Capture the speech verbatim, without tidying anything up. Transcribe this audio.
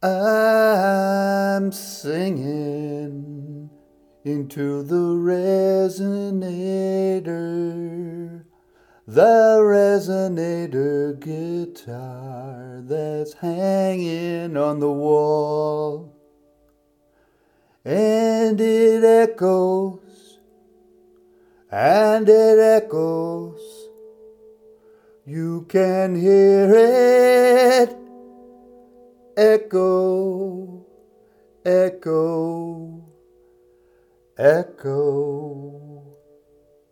I'm singing into the resonator, the resonator guitar that's hanging on the wall, and it echoes, and it echoes. You can hear it echo, echo, echo.